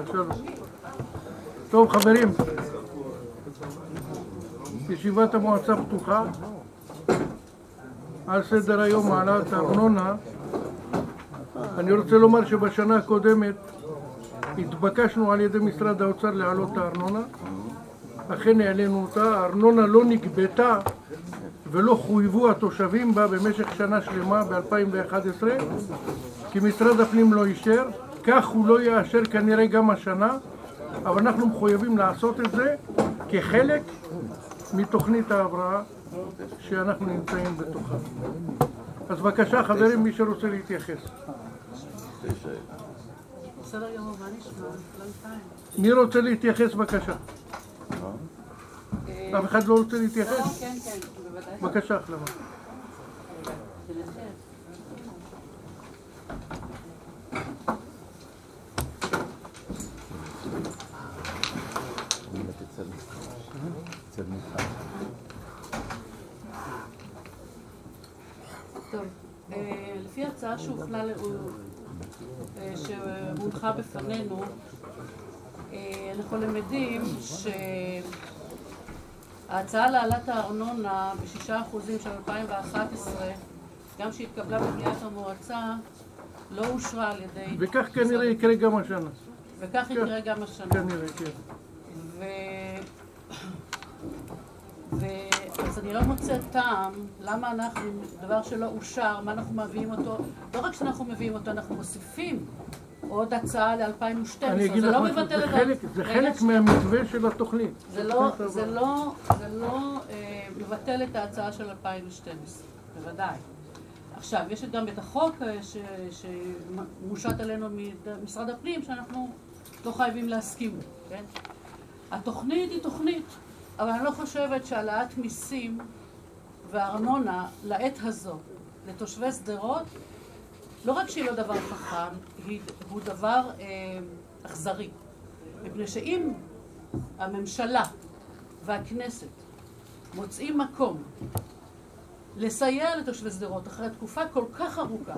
שלום. טוב חברים, ישיבת המועצה פתוחה. על סדר היום העלאת הארנונה. אני רוצה לומר שבשנה הקודמת התבקשנו על ידי משרד האוצר להעלות את הארנונה. אכן העלינו אותה, הארנונה לא נגבתה ולא חויבו התושבים בה במשך שנה שלמה ב-2011, כי משרד הפנים לא אישר, כך הוא לא יאשר כנראה גם השנה, אבל אנחנו מחויבים לעשות את זה כחלק מתוכנית ההבראה שאנחנו נמצאים בתוכה. אז בבקשה חברים, מי שרוצה להתייחס. מי רוצה להתייחס בבקשה? אף אחד לא רוצה להתייחס? כן, כן, בוודאי. בבקשה, החלמה. טוב, לפי ההצעה שהונחה בפנינו, אנחנו למדים שההצעה להעלאת הארנונה ב6% של 2011, גם שהתקבלה במליאת המועצה, לא אושרה על ידי... וכך כנראה יקרה גם השנה. וכך יקרה גם השנה. כנראה, כן. אז אני לא מוצאת טעם למה אנחנו, דבר שלא אושר, מה אנחנו מביאים אותו, לא רק שאנחנו מביאים אותו, אנחנו מוסיפים עוד הצעה ל-2012. אני אגיד לך משהו, זה חלק מהמתווה של התוכנית. זה לא מבטל את ההצעה של 2012, בוודאי. עכשיו, יש גם את החוק שמושת עלינו ממשרד הפנים, שאנחנו לא חייבים להסכים, כן? התוכנית היא תוכנית. אבל אני לא חושבת שהעלאת מיסים והארנונה לעת הזו לתושבי שדרות, לא רק שהיא לא דבר חכם, הוא דבר אכזרי. מפני שאם הממשלה והכנסת מוצאים מקום לסייע לתושבי שדרות אחרי תקופה כל כך ארוכה,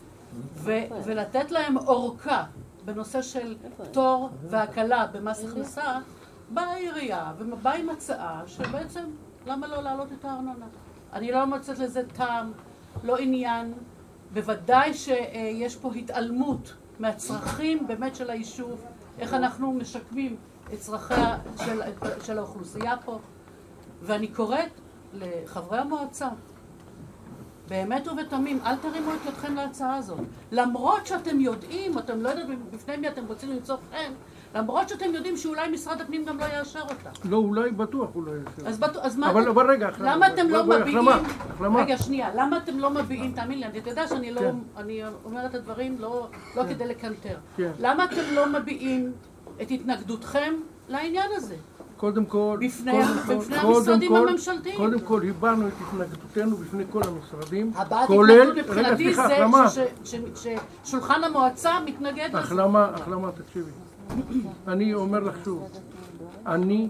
ולתת להם אורכה בנושא של פטור והקלה במס הכנסה, באה העירייה ובאה עם הצעה שבעצם למה לא להעלות את הארנונה. אני לא מוצאת לזה טעם, לא עניין, בוודאי שיש פה התעלמות מהצרכים באמת של היישוב, איך אנחנו משקמים את צרכיה של האוכלוסייה פה, ואני קוראת לחברי המועצה, באמת ובתמים, אל תרימו את ידכם להצעה הזאת. למרות שאתם יודעים, אתם לא יודעים בפני מי אתם רוצים למצוא חן, למרות שאתם יודעים שאולי משרד הפנים גם לא יאשר אותה. לא, אולי בטוח הוא לא יאשר. אז מה אבל רגע, למה אתם לא מביעים... החלמה. רגע, שנייה, למה אתם לא מביעים, תאמין לי, אתה יודע שאני לא... אני אומרת את הדברים לא כדי לקנטר. למה אתם לא מביעים את התנגדותכם לעניין הזה? קודם כל, בפני המשרדים הממשלתיים. קודם כל, הבענו את התנגדותנו בפני כל המשרדים. הבעת התנגדות מבחינתי זה ששולחן המועצה מתנגד לזה. החלמה, תקשיבי. אני אומר לך שוב, אני,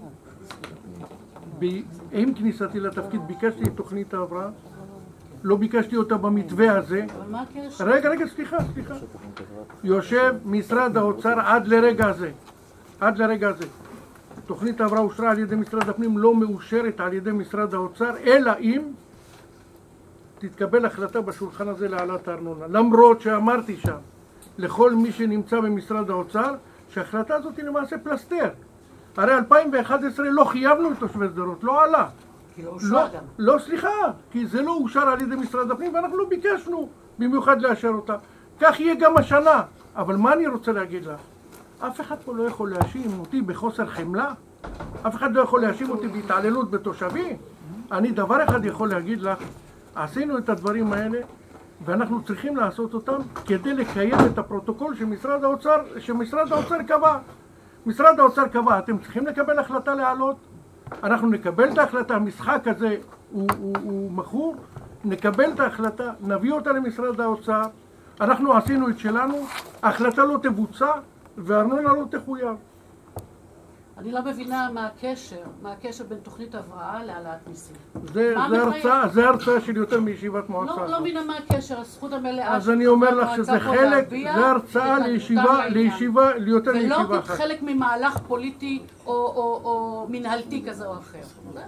עם כניסתי לתפקיד, ביקשתי את תוכנית ההבראה, לא ביקשתי אותה במתווה הזה. אבל מה הקשר? רגע, סליחה. יושב משרד האוצר עד לרגע הזה. תוכנית ההבראה אושרה על ידי משרד הפנים, לא מאושרת על ידי משרד האוצר, אלא אם תתקבל החלטה בשולחן הזה להעלאת הארנונה. למרות שאמרתי שם, לכל מי שנמצא במשרד האוצר, שההחלטה הזאת היא למעשה פלסטר. הרי 2011 לא חייבנו את תושבי שדרות, לא עלה. כי לא אושר גם. לא, סליחה, כי זה לא אושר על ידי משרד הפנים, ואנחנו לא ביקשנו במיוחד לאשר אותה. כך יהיה גם השנה. אבל מה אני רוצה להגיד לך? אף אחד פה לא יכול להאשים אותי בחוסר חמלה. אף אחד לא יכול להאשים אותי בהתעללות בתושבים. אני דבר אחד יכול להגיד לך, עשינו את הדברים האלה, ואנחנו צריכים לעשות אותם כדי לקיים את הפרוטוקול שמשרד האוצר קבע. משרד האוצר קבע, אתם צריכים לקבל החלטה להעלות, אנחנו נקבל את ההחלטה, המשחק הזה הוא מכור, נקבל את ההחלטה, נביא אותה למשרד האוצר, אנחנו עשינו את שלנו, ההחלטה לא תבוצע והארנונה לא תחויב. אני לא מבינה מה הקשר בין תוכנית הבראה להעלאת מיסים. זה הרצאה של יותר מישיבת מועצה. לא מבינה מה הקשר, הזכות המלאה. אז אני אומר לך שזה חלק, זה הרצאה לישיבה, ליותר מישיבה אחת. ולא כחלק ממהלך פוליטי או מנהלתי כזה או אחר.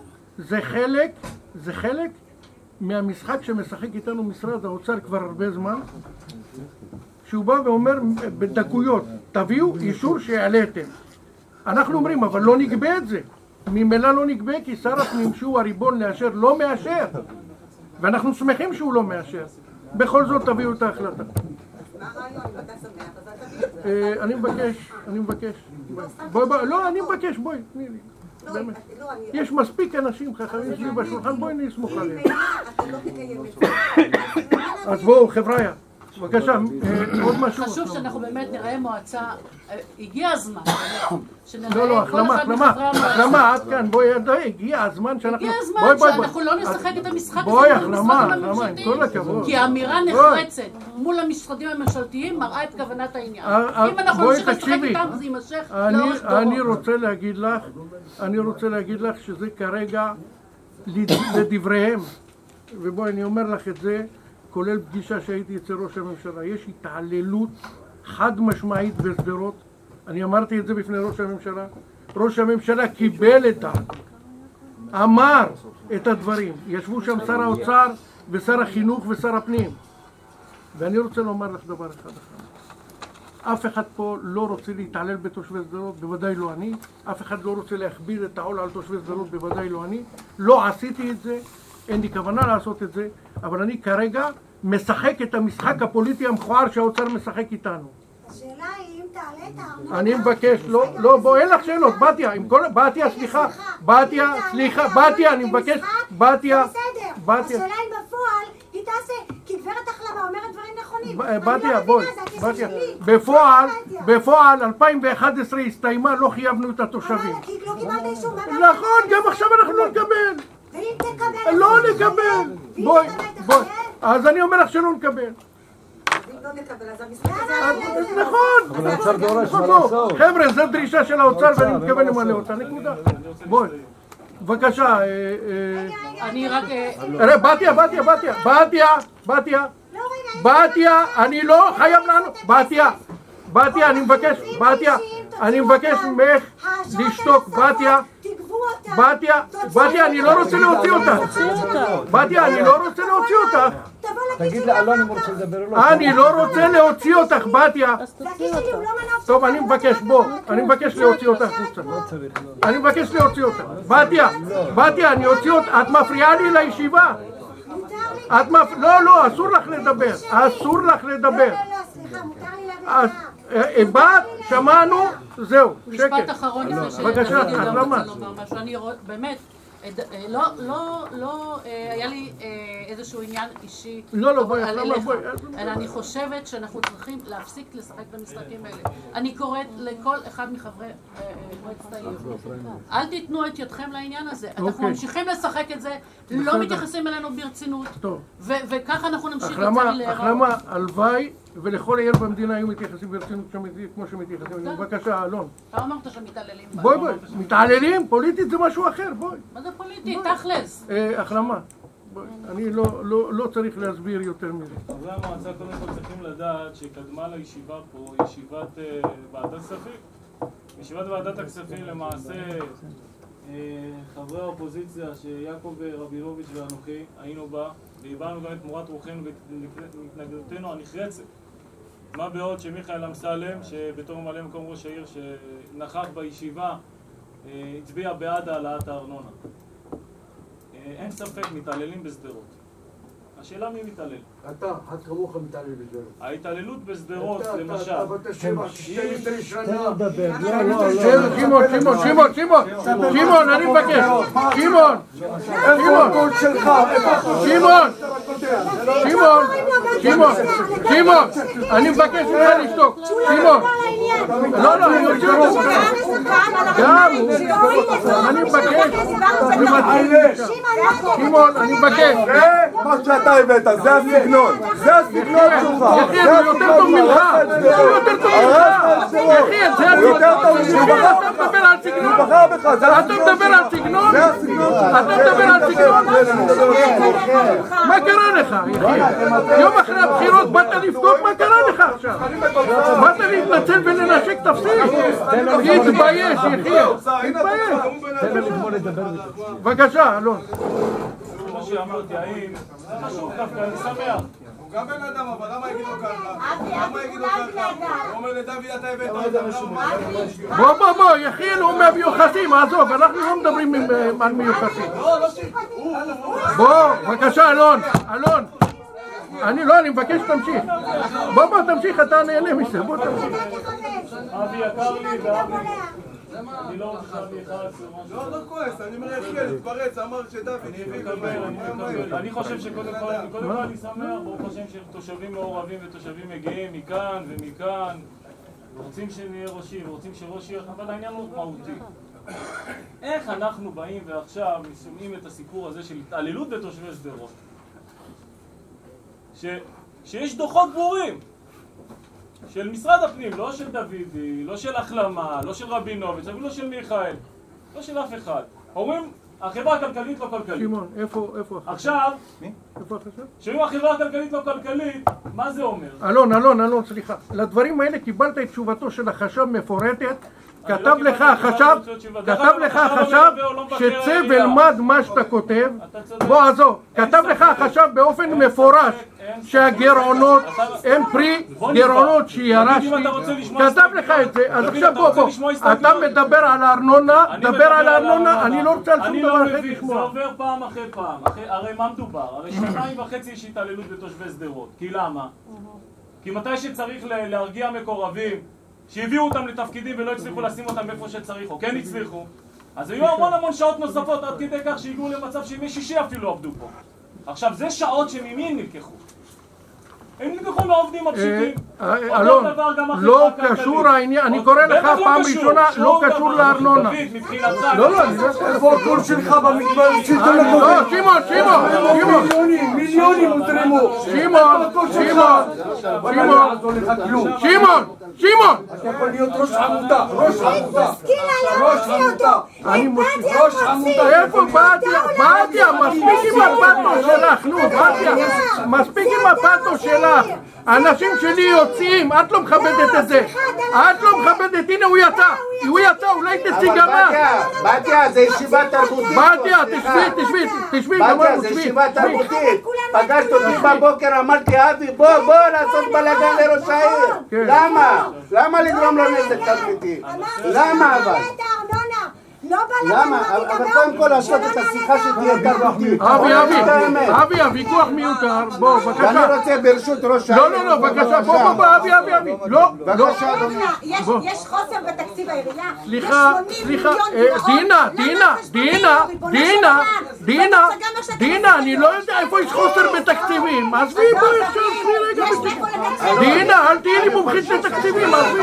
זה חלק מהמשחק שמשחק איתנו משרד האוצר כבר הרבה זמן, שהוא בא ואומר בדקויות, תביאו אישור שהעליתם. אנחנו אומרים, אבל לא נגבה את זה. ממילא לא נגבה, כי שר הפנים שהוא הריבון לאשר לא מאשר. ואנחנו שמחים שהוא לא מאשר. בכל זאת תביאו את ההחלטה. אני מבקש. אני מבקש, בואי, תני לי. יש מספיק אנשים חכמים שלי בשולחן, בואי נסמוך עליהם. אז בואו, חבריה. בבקשה, עוד משהו. חשוב שאנחנו באמת נראה מועצה, הגיע הזמן, לא, החלמה, עד כאן, בואי, הגיע הזמן שאנחנו... הגיע הזמן שאנחנו לא נשחק את המשחק הזה בואי, החלמה, עם כל הכבוד. כי האמירה נחרצת מול המשרדים הממשלתיים מראה את כוונת העניין. אם אנחנו נמשיך לשחק איתם, זה יימשך לאורך דורות. אני רוצה להגיד לך שזה כרגע לדבריהם, ובואי, אני אומר לך את זה, כולל פגישה שהייתי אצל ראש הממשלה, יש התעללות חד משמעית בסדרות. אני אמרתי את זה בפני ראש הממשלה. ראש הממשלה קיבל את זה, אמר את הדברים. ישבו שם שר האוצר ושר החינוך ושר הפנים. ואני רוצה לומר לך דבר אחד. אף אחד פה לא רוצה להתעלל בתושבי סדרות, בוודאי לא אני. אף אחד לא רוצה להכביד את העול על תושבי סדרות, בוודאי לא אני. לא עשיתי את זה, אין לי כוונה לעשות את זה, אבל אני כרגע משחק את המשחק הפוליטי המכוער שהאוצר משחק איתנו. השאלה היא אם תעלה את הארנונה... אני מבקש, לא, בוא, אין לך שאלות, בתיה, אני מבקש, בתיה. השאלה אם בפועל היא תעשה, כי גברת החלמה אומרת דברים נכונים. בתיה, בואי, בפועל 2011 הסתיימה, לא חייבנו את התושבים. כי לא קיבלת אישור. נכון, גם עכשיו אנחנו לא נקבל. ואם תקבל... לא נקבל. בואי, אז אני אומר לך שלא נקבל. לא נקבל, אז המשחק הזה... נכון. אבל האוצר דורש מה לעשות. חבר'ה, זו דרישה של האוצר ואני מתכוון למלא אותה, נקודה. בואי, בבקשה. אני רק... בתיה, אני לא חייב לענות. בתיה, אני מבקש ממך לשתוק. בתיה, אני לא רוצה להוציא אותך. תגיד לאלון אם הוא רוצה לדבר או לא. אני לא רוצה להוציא אותך, בתיה. טוב, אני מבקש להוציא אותך חוצה. אני מבקש להוציא אותך. בתיה, אני אוציא אותך. את מפריעה לי לישיבה. לא, אסור לך לדבר. באת, שמענו, זהו, שקט. משפט אחרון לפני בבקשה, למה? אני באמת, לא היה לי איזשהו עניין אישי. בואי. אלא אני חושבת שאנחנו צריכים להפסיק לשחק במשחקים האלה. אני קוראת לכל אחד מחברי מועצת העיר. אל תיתנו את ידכם לעניין הזה. אנחנו ממשיכים לשחק את זה, לא מתייחסים אלינו ברצינות. וככה אנחנו נמשיך לצערי להיראות. החלמה, הלוואי, ולכל העיר במדינה היו מתייחסים ברצינות כמו שמתייחסים. בבקשה, אלון. אתה אמרת שמתעללים. בואי, מתעללים? פוליטית זה משהו אחר, בואי. מה זה פוליטית? תכלס. החלמה. אני לא צריך להסביר יותר מזה. חברי המועצה קודם כל צריכים לדעת שקדמה לישיבה פה, ישיבת ועדת הכספים. ישיבת ועדת הכספים למעשה חברי האופוזיציה שיעקב רבינוביץ' ואנוכי היינו בה והבענו גם את מורת רוחנו והתנגדותנו הנחרצת. מה בעוד שמיכאל אמסלם, שבתור ממלא מקום ראש העיר שנכח בישיבה, הצביע בעד העלאת הארנונה. אין ספק, מתעללים בשדרות. השאלה מי מתעלל? אתה כמוך מתעלל בשדרות. ההתעללות בשדרות, למשל. אתה בתשע 12 שנה. שמעון, אני מבקש. שמעון, אני מבקש ממך לשתוק. שמעון. לא, אני רוצה לשתוק. גם, אני מבקש. שמעון, אני מבקש. מה שאתה הבאת, זה הסגנון. זה הסגנון שלך. יחיד, הוא יותר טוב ממך. הוא יותר טוב ממך. יחיד, זה הסגנון. אתה מדבר על סגנון? בחר בך, זה אתה הסגנון מדבר על סגנון? זה הסגנון שלך. אתה מדבר על סגנון? מה קרה לך? יום אחרי הבחירות באת לבדוק מה קרה לך עכשיו? באת להתנצל ולנשק תפסיק? תתבייש, יחיה. תתבייש. בבקשה, אלון. כמו שאמרתי, האם זה חשוב דווקא, אני שמח. הוא גם בן אדם, אבל למה יגיד לו ככה? למה יגיד לו ככה? הוא אומר לדוד, אתה הבאת אותם. בוא, יחיאל הוא מהמיוחסים, עזוב, אנחנו לא מדברים על מיוחסים. בוא, בבקשה, אלון. אני מבקש שתמשיך. בוא, תמשיך, אתה נהנה מזה, בוא תמשיך. אבי יקר לי ואבי... אני לא רוצה שאבי אחד... לא כועס, אני אומר יחיאל, התפרץ, אמר שדוד... אני חושב שקודם כל אני שמח, ברוך השם שתושבים מעורבים ותושבים מגיעים מכאן ומכאן, רוצים שנהיה ראש עיר, רוצים שראש עיר, אבל העניין הוא מהותי. איך אנחנו באים ועכשיו שומעים את הסיפור הזה של התעללות בתושבי שדרות? שיש דוחות ברורים של משרד הפנים, לא של דוידי, לא של החלמה, לא של רבינוביץ', אפילו לא של מיכאל, לא של אף אחד. אומרים, החברה הכלכלית לא כלכלית. שמעון, איפה החשב? עכשיו, איפה החשב? שאם החברה הכלכלית לא כלכלית, מה זה אומר? אלון, סליחה. לדברים האלה קיבלת את תשובתו של החשב מפורטת. כתב לך החשב שצא ולמד מה שאתה כותב. בוא עזוב, כתב לך החשב באופן מפורש שהגירעונות הם פרי גירעונות שירשתי. כתב לך את זה. אז עכשיו בוא, אתה מדבר על הארנונה, אני לא רוצה על שום דבר אחר לשמוע. זה עובר פעם אחרי פעם. הרי מה מדובר? הרי 2.5 יש התעללות בתושבי שדרות. כי למה? כי מתי שצריך להרגיע מקורבים שהביאו אותם לתפקידים ולא הצליחו לשים אותם איפה שצריך, או כן הצליחו, אז היו המון שעות נוספות עד כדי כך שהגיעו למצב שימי שישי אפילו עבדו פה. עכשיו, זה שעות שממי נלקחו? הם נלקחו מהעובדים הפשוטים. אלון, לא קשור העניין, אני קורא לך פעם ראשונה, לא קשור לארנונה. לא, איפה הקול שלך במגבל? לא, שמעון. מיליונים הוזרמו. שמעון. אתה יכול להיות ראש עמותה. אני מוציא. איפה בתיה? מספיק עם הפאטו שלך, נו, בתיה. מספיק עם הפאטו שלך. האנשים שלי יוצאים, את לא מכבדת את זה. הנה הוא יצא, אולי תצאי גם את. בתיה, זה ישיבה תרבותית. בתיה, תשבי, בתיה, זה ישיבה תרבותית. פגשת אותי בבוקר, אמרתי, אבי, בוא לעשות בלגן לראש העיר. למה לגרום לו נזק תרבותי? למה אבל? למה? אבל קודם כל לעשות את השיחה שתהיה תרבותית. אבי, הוויכוח מיותר, בוא, בבקשה. ואני רוצה ברשות ראש העיר. לא, בבקשה, בוא, אבי. לא. בבקשה, אדוני. יש חוסר בתקציב העירייה. סליחה, דינה, אני לא יודע איפה יש חוסר בתקציבים. עזבי, בואי עכשיו, רגע בתקציבים. דינה, אל תהיי לי מומחית לתקציבים, עזבי.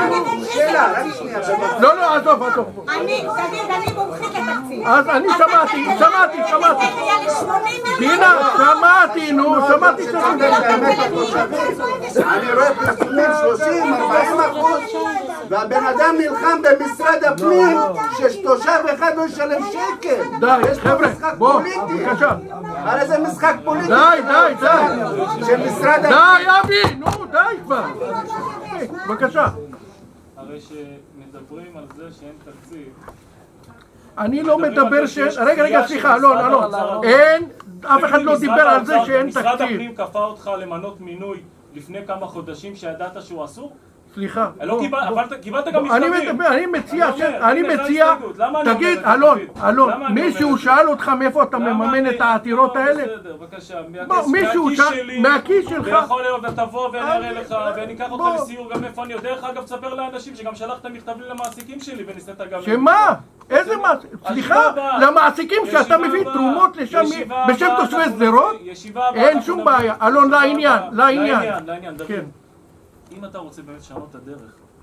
לא, עזוב. אני מומחית לתקציב. אז אני שמעתי. דינה, שמעתי. אני רואה פרסומים 30-40%, והבן אדם נלחם במשרד הפנים שתושב אחד לא ישלם שקל. די, חבר'ה, בוא, בבקשה. הרי זה משחק פוליטי. די. שמשרד הפנים... די, אבי, נו, די כבר. בבקשה. הרי שמדברים על זה שאין תקציב. אני לא מדבר רגע, סליחה, אלון. אף אחד לא דיבר על זה שאין תקציב. משרד הפנים כפה אותך למנות מינוי לפני כמה חודשים שידעת שהוא אסור? סליחה. קיבלת גם מכתבים. אני מציע, תגיד, אלון, מישהו שאל אותך מאיפה אתה מממן את העתירות האלה? בסדר, בבקשה, מהכיס שלך. ויכול להיות, תבוא ואני אראה לך, ואני אקח אותך לסיור גם איפה אני. דרך אגב, תספר לאנשים שגם שלחת מכתבים למעסיקים שלי וניסית גם... שמה? איזה מעסיקים? סליחה, למעסיקים שאתה מביא תרומות לשם בשם תושבי שדרות? אין שום בעיה. אלון, לעניין. אם אתה רוצה באמת לשנות את הדרך,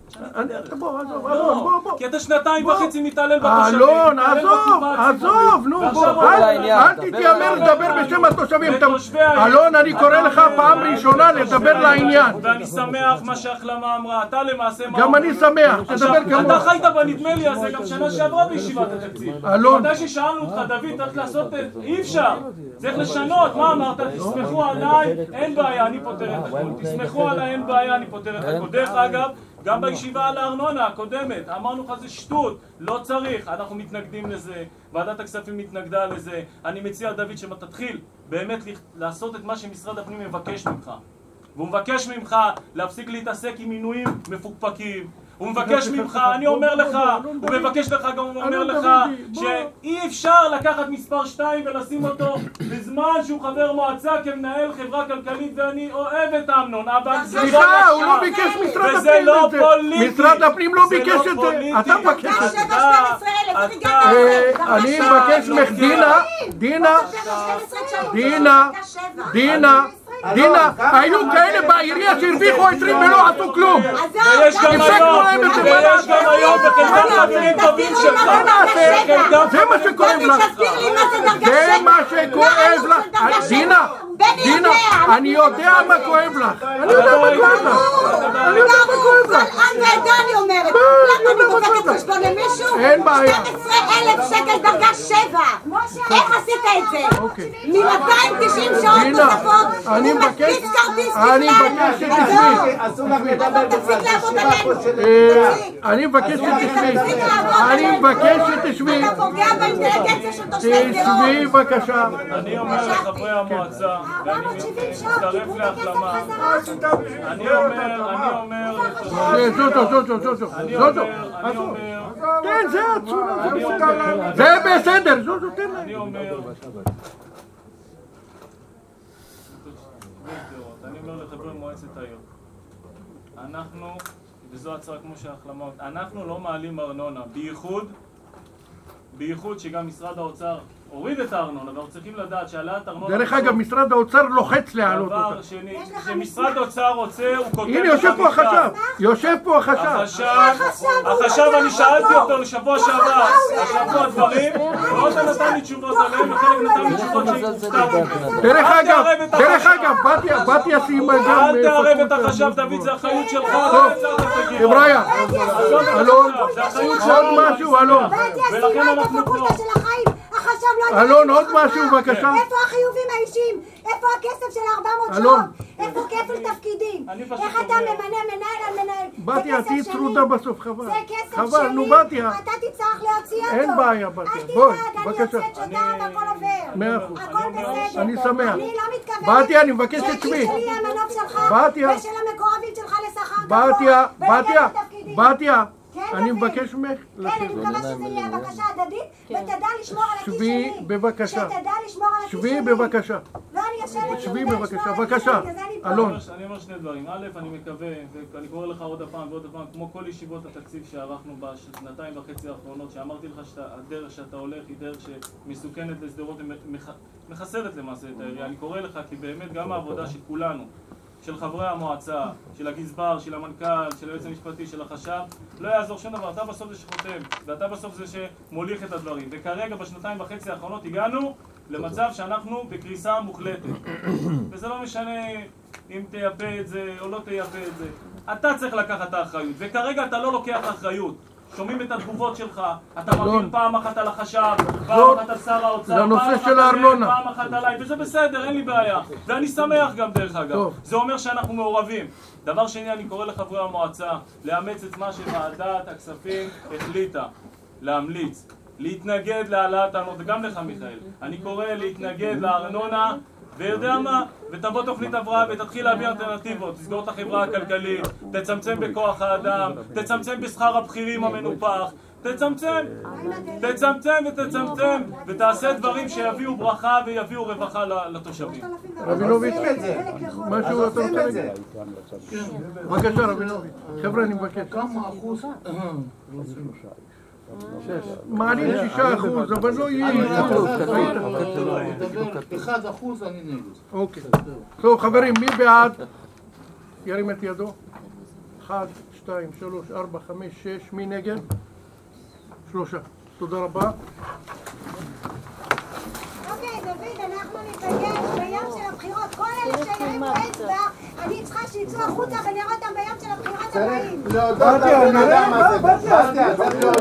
בוא, לא, כי אתה 2.5 מתעלל בתושבים. אלון, עזוב, נו, אל תתיימר לדבר בשם התושבים. אלון, אני קורא לך פעם ראשונה לדבר לעניין. ואני שמח מה שהחלמה אמרה, אתה למעשה... גם אני שמח, תדבר כמוך. אתה חיית בנדמה לי הזה גם שנה שעברה בישיבת התקציב. אלון. מתי ששאלנו אותך, דוד, צריך לעשות... אי אפשר, צריך לשנות, מה אמרת? תסמכו עליי, אין בעיה, אני פותר את הכל. תסמכו עליי, אין בעיה, אני פותר את הכל. דרך אגב, גם בישיבה על הארנונה הקודמת, אמרנו לך זה שטות, לא צריך, אנחנו מתנגדים לזה, ועדת הכספים מתנגדה לזה. אני מציע דוד שתתחיל באמת לעשות את מה שמשרד הפנים מבקש ממך. והוא מבקש ממך להפסיק להתעסק עם מינויים מפוקפקים. הוא מבקש ממך, אני אומר לך, הוא מבקש לך גם, הוא אומר לך שאי אפשר לקחת מספר 2 ולשים אותו בזמן שהוא חבר מועצה כמנהל חברה כלכלית, ואני אוהב את אמנון, אבל זה לא סליחה, הוא לא ביקש משרד הפנים, וזה לא פוליטי, משרד הפנים לא ביקש את זה, אתה מבקש את זה. אני מבקש ממך, דינה, היו כאלה בעירייה שהרוויחו 20 ולא עשו כלום. ויש גם היום בחלקם חברים טובים שלך. זה מה שכואב לך. זה מה שכואב לך. דינה, אני יודע מה כואב לך. אני יודע מה כואב לך. אני אומרת, למה אני דופקת חשבון למישהו? אין בעיה. 12,000 שקל דרגה 7. איך עשית את זה? מ-290 שעות נוספות הוא מפיץ כרטיס בכלל. אסור לך לדבר בכלל. אני מבקש שתשבי. אתה פוגע באינטליגנציה של תושבי שדרות. תשבי בבקשה. אני אומר לחברי המועצה, ואני מצטרף להחלמה. אני אומר כן, זה הצורה, זה בסדר, זוזו, תן להם. אני אומר לחברי מועצת העיר, אנחנו, וזו הצעה כמו שהחלמה, אנחנו לא מעלים ארנונה, בייחוד שגם משרד האוצר הוריד את הארנונה, ואנחנו צריכים לדעת שהעלאת ארנונה... דרך אגב, משרד האוצר לוחץ להעלות אותה. דבר שני, כשמשרד האוצר רוצה, הוא כותב... הנה, יושב פה החשב. החשב, אני שאלתי אותו לשבוע שעבר, השבוע דברים, ועוד נתן לי תשובות עליהם, וחלק נתן לי תשובות שהופתעתי. דרך אגב, באתי אשים... אל תערב את החשב, דוד, זה אחריות שלך. חבריה, אלון, עוד משהו, אלון. ולכן אנחנו פה. אלון, עוד משהו, בבקשה. איפה החיובים האישיים? איפה הכסף של 400 שעות? איפה כפל תפקידים? איך אתה ממנה מנהל על מנהל? בתיה, תהי צרודה בסוף, חבל. זה כסף חבל, נו שלי, בתיה. אתה תצטרך להוציא אותו. אין בעיה, בתיה. בואי, בבקשה. אני יוצאת שוטה והכל עובר. 100%. הכל בסדר. אני שמח. אני לא מתכוונת. בתיה, אני מבקש שתשבי. שהכיס שלי המנוף שלך, ושל המקורבים שלך לשכר גבוה. בתיה, אני מבקש ממך. כן, אני מקווה שזה יהיה בקשה הדדית, ותדע לשמור על הכיס שלי. שבי בבקשה. שתדע לשמור על הכיס שלי. שבי בבקשה. לא, אני יושבת שבי בבקשה, בבקשה. אלון. אני אומר שני דברים. א', אני מקווה, ואני קורא לך עוד הפעם ועוד הפעם, כמו כל ישיבות התקציב שערכנו בשנתיים וחצי האחרונות, שאמרתי לך שהדרך שאתה הולך היא דרך שמסוכנת לשדרות, מחסרת למעשה את העירייה. אני קורא לך כי באמת גם העבודה של כולנו, של חברי המועצה, של הגזבר, של המנכ"ל, של היועץ המשפטי, של החשב, לא יעזור שום דבר. אתה בסוף זה שחותם, ואתה בסוף זה שמוליך את הדברים. וכרגע בשנתיים וחצי האחרונות הגענו למצב שאנחנו בקריסה מוחלטת. וזה לא משנה אם תייפה את זה או לא תייפה את זה. אתה צריך לקחת את האחריות, וכרגע אתה לא לוקח אחריות. שומעים את התגובות שלך, אתה מבין פעם אחת על החשב, פעם אחת על שר האוצר, פעם אחת עליי, וזה בסדר, אין לי בעיה. ואני שמח גם דרך אגב. זה אומר שאנחנו מעורבים. דבר שני, אני קורא לחברי המועצה לאמץ את מה שוועדת הכספים החליטה, להמליץ, להתנגד להעלאת הארנונה, וגם לך מיכאל. אני קורא להתנגד לארנונה, ויודע מה, ותבוא תוכנית הבראה ותתחיל להביא אלטרנטיבות, תסגור את החברה הכלכלית, תצמצם בכוח האדם, תצמצם בשכר הבכירים המנופח, תצמצם ותעשה דברים שיביאו ברכה ויביאו רווחה לתושבים. רבינוביץ', משהו אתה רוצה להגיד? בבקשה רבינוביץ', חבר'ה אני מבקש. כמה אחוז? מעלים 6%, אבל לא יהיה 1% אני נגד. אוקיי. טוב חברים, מי בעד? ירים את ידו. 1, 2, 3, 4, 5, 6. מי נגד? 3. תודה רבה. אוקיי, דוד, אנחנו ניפגש ביום של הבחירות. כל אלה שירימו אצבע, אני צריכה שיצאו החוצה ונראה אותם ביום של הבחירות הבאים. צריך להודות לבן אדם הזה.